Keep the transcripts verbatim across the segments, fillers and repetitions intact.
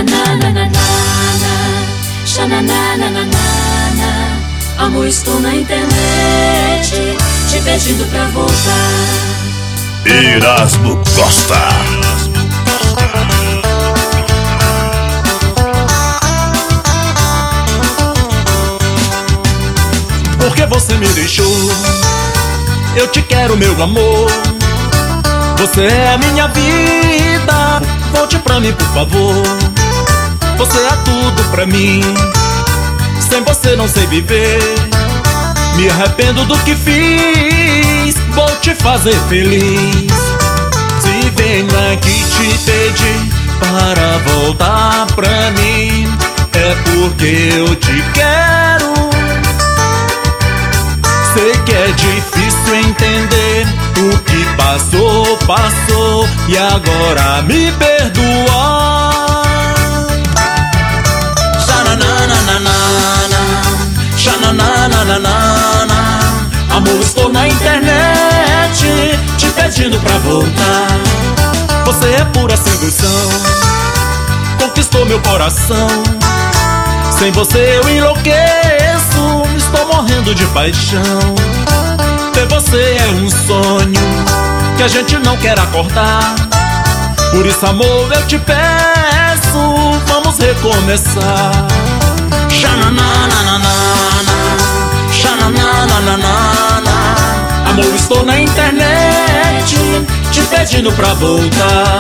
Xananananana, xananananana. Amor, estou na internet te pedindo pra voltar. Erasmo Costa. Porque você me deixou, eu te quero, meu amor. Você é a minha vida, volte pra mim, por favor. Você é tudo pra mim, sem você não sei viver. Me arrependo do que fiz, vou te fazer feliz. Se venho aqui te pedir para voltar pra mim, é porque eu te quero. Sei que é difícil entender o que passou, passou, e agora me perdoa. Xananananana, xananananana. Amor, estou na internet te pedindo pra voltar. Você é pura sedução, conquistou meu coração. Sem você eu enlouqueço, estou morrendo de paixão. Ter você é um sonho que a gente não quer acordar. Por isso, amor, eu te peço, vamos recomeçar. Xananananana, xananananana. Amor, estou na internet te pedindo pra voltar.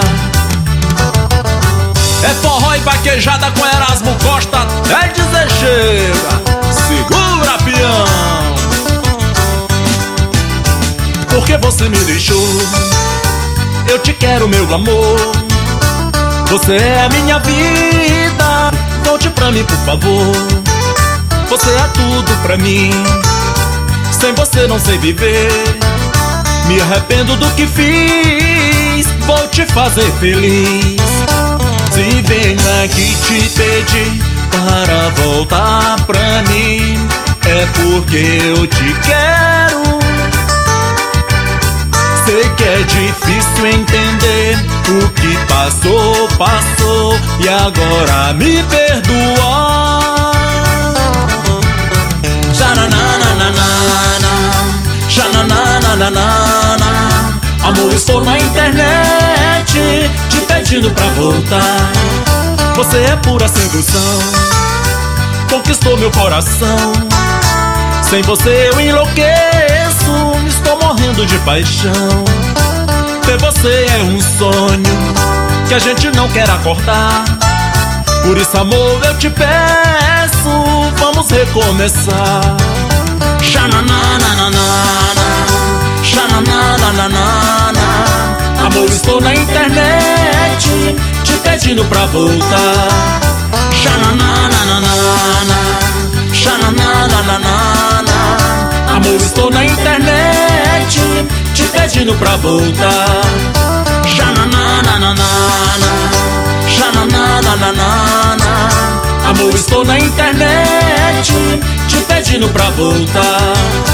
É forró e vaquejada com Erasmo Costa até dizer chega. Segura, peão. Porque você me deixou, eu te quero, meu amor. Você é a minha vida, volte pra mim, por favor. Você é tudo pra mim, sem você não sei viver. Me arrependo do que fiz, vou te fazer feliz. Se venho aqui te pedir para voltar pra mim, é porque eu te quero. Sei que é difícil entender o que passou, passou, e agora me perdoa. Xananananana, xananananana. Amor, estou na internet te pedindo pra voltar. Você é pura sedução, conquistou meu coração. Sem você eu enlouqueço, estou morrendo de paixão. Ter você é um sonho que a gente não quer acordar. Por isso, amor, eu te peço, vamos recomeçar. Xananananana, xananananana. Amor, estou na internet te pedindo pra voltar. Xananananana, xananananana. Amor, estou na internet te pedindo pra voltar. Xananananana, xananananana. Amor, estou na internet te pedindo pra voltar.